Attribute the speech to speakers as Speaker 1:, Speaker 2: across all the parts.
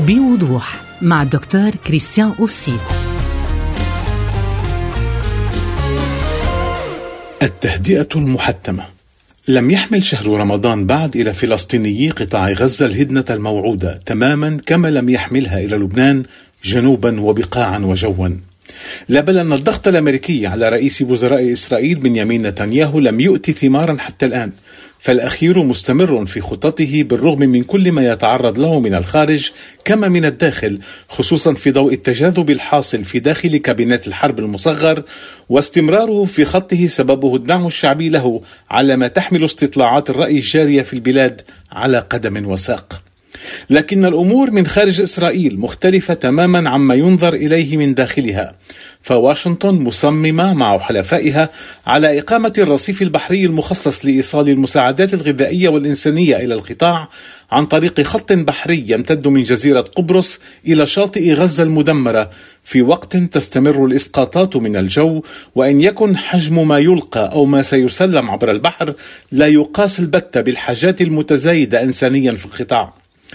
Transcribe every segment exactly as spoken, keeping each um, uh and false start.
Speaker 1: بوضوح مع الدكتور كريستيان أوسي.
Speaker 2: التهدئة المحتمة. لم يحمل شهر رمضان بعد إلى فلسطينيي قطاع غزة الهدنة الموعودة تماما كما لم يحملها إلى لبنان جنوبا وبقاعا وجوا. لا بل أن الضغط الأمريكي على رئيس وزراء إسرائيل بنيامين نتنياهو لم يؤتي ثمارا حتى الآن، فالأخير مستمر في خطته بالرغم من كل ما يتعرض له من الخارج كما من الداخل، خصوصا في ضوء التجاذب الحاصل في داخل كابينات الحرب المصغر، واستمراره في خطه سببه الدعم الشعبي له على ما تحمل استطلاعات الرأي الجارية في البلاد على قدم وساق. لكن الأمور من خارج إسرائيل مختلفة تماما عما ينظر إليه من داخلها، فواشنطن مصممة مع حلفائها على إقامة الرصيف البحري المخصص لإيصال المساعدات الغذائية والإنسانية إلى القطاع عن طريق خط بحري يمتد من جزيرة قبرص إلى شاطئ غزة المدمرة، في وقت تستمر الإسقاطات من الجو، وإن يكن حجم ما يلقى أو ما سيسلم عبر البحر لا يقاس البتة بالحاجات المتزايدة إنسانيا في القطاع.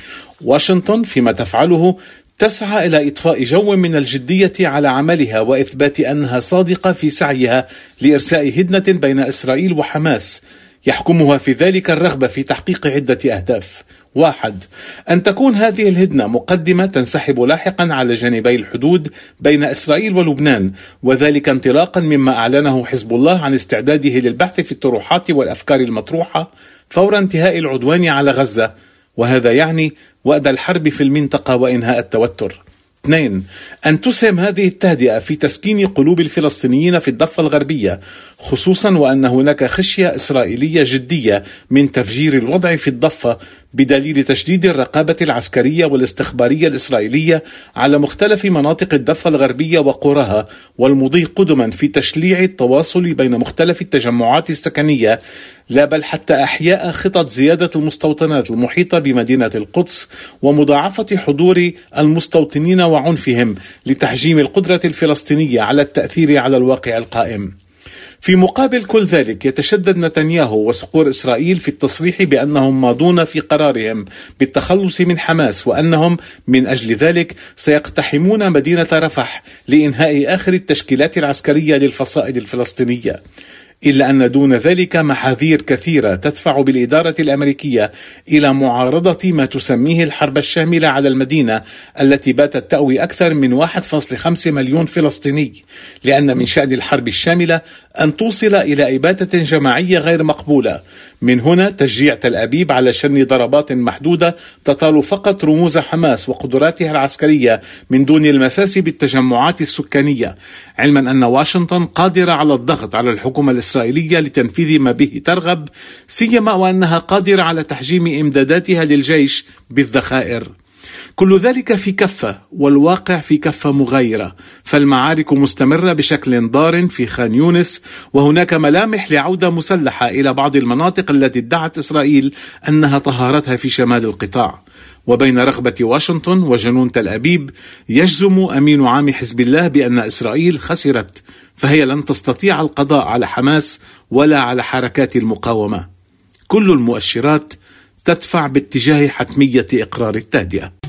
Speaker 2: واشنطن فيما تفعله تسعى إلى إضفاء جو من الجدية على عملها وإثبات أنها صادقة في سعيها لإرساء هدنة بين إسرائيل وحماس يحكمها في ذلك الرغبة في تحقيق عدة أهداف. واحد، أن تكون هذه الهدنة مقدمة تنسحب لاحقا على جانبي الحدود بين إسرائيل ولبنان، وذلك انطلاقا مما أعلنه حزب الله عن استعداده للبحث في الطروحات والأفكار المطروحة فور انتهاء العدوان على غزة، وهذا يعني وقت الحرب في المنطقة وإنهاء التوتر. اثنين، أن تسهم هذه التهدئة في تسكين قلوب الفلسطينيين في الضفة الغربية، خصوصا وأن هناك خشية إسرائيلية جدية من تفجير الوضع في الضفة بدليل تشديد الرقابة العسكرية والاستخبارية الإسرائيلية على مختلف مناطق الضفة الغربية وقراها، والمضي قدما في تشليع التواصل بين مختلف التجمعات السكنية، لا بل حتى أحياء خطط زيادة المستوطنات المحيطة بمدينة القدس ومضاعفة حضور المستوطنين وعنفهم لتحجيم القدرة الفلسطينية على التأثير على الواقع القائم. في مقابل كل ذلك يتشدد نتنياهو وصقور إسرائيل في التصريح بأنهم ماضون في قرارهم بالتخلص من حماس، وأنهم من أجل ذلك سيقتحمون مدينة رفح لإنهاء آخر التشكيلات العسكرية للفصائل الفلسطينية، إلا أن دون ذلك محاذير كثيرة تدفع بالإدارة الأمريكية إلى معارضة ما تسميه الحرب الشاملة على المدينة التي باتت تأوي أكثر من واحد فاصلة خمسة مليون فلسطيني، لأن من شأن الحرب الشاملة أن توصل إلى إبادة جماعية غير مقبولة. من هنا تشجيع تل أبيب على شن ضربات محدودة تطال فقط رموز حماس وقدراتها العسكرية من دون المساس بالتجمعات السكانية، علما أن واشنطن قادرة على الضغط على الحكومة الإسرائيلية لتنفيذ ما به ترغب، سيما وأنها قادرة على تحجيم إمداداتها للجيش بالذخائر. كل ذلك في كفة، والواقع في كفة مغايرة، فالمعارك مستمرة بشكل ضار في خان يونس، وهناك ملامح لعودة مسلحة إلى بعض المناطق التي ادعت إسرائيل أنها طهرتها في شمال القطاع. وبين رغبة واشنطن وجنون تل أبيب يجزم أمين عام حزب الله بأن إسرائيل خسرت، فهي لن تستطيع القضاء على حماس ولا على حركات المقاومة. كل المؤشرات تدفع باتجاه حتمية إقرار التهدئة.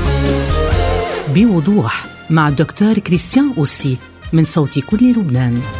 Speaker 1: بوضوح مع الدكتور كريستيان أوسي من صوت كل لبنان.